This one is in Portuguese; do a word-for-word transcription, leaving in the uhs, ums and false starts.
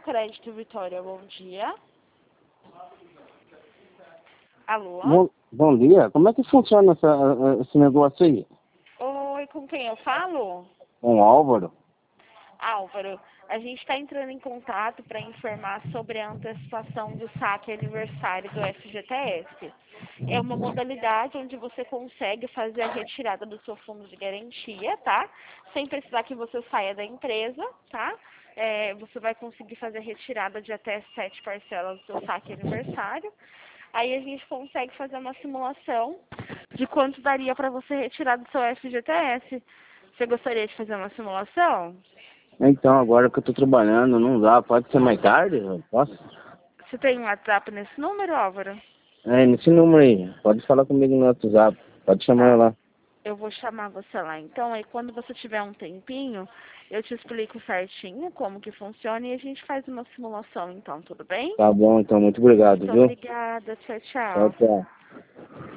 Crédito Vitória, bom dia. Alô? Bom, bom dia. Como é que funciona essa, esse negócio aí? Oi, com quem eu falo? Com o Álvaro? Álvaro, a gente está entrando em contato para informar sobre a antecipação do saque aniversário do F G T S. É uma modalidade onde você consegue fazer a retirada do seu fundo de garantia, tá? Sem precisar que você saia da empresa, tá? É, você vai conseguir fazer a retirada de até sete parcelas do seu saque aniversário. Aí a gente consegue fazer uma simulação de quanto daria para você retirar do seu F G T S. Você gostaria de fazer uma simulação? Então, agora que eu tô trabalhando, não dá. Pode ser mais tarde? Eu posso? Você tem um WhatsApp nesse número, Álvaro? É, nesse número aí. Pode falar comigo no WhatsApp. Pode chamar Tá. lá. Eu vou chamar você lá. Então, aí quando você tiver um tempinho, eu te explico certinho como que funciona e a gente faz uma simulação, então, tudo bem? Tá bom, então. Muito obrigado, Muito viu? obrigada. Tchau, Tchau, tchau. tchau.